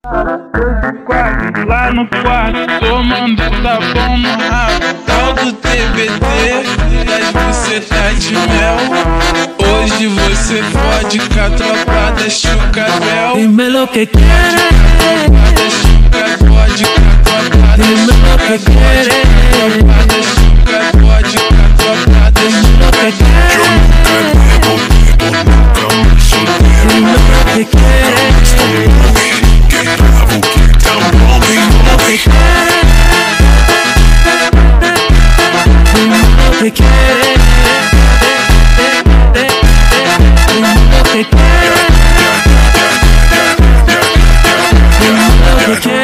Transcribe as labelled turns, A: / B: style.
A: Lá no quarto, tomando tapão no rabo. Tal do TBT, das bucetas de mel. Hoje você fode com a tropa da Chucabel.
B: Dime lo que quieres,
A: fode com a tropa da
B: dime lo que quieres,
A: fode com a tropa da
B: dime lo que quieres, dime lo que quieres, que quieres, que quieres, que quieres.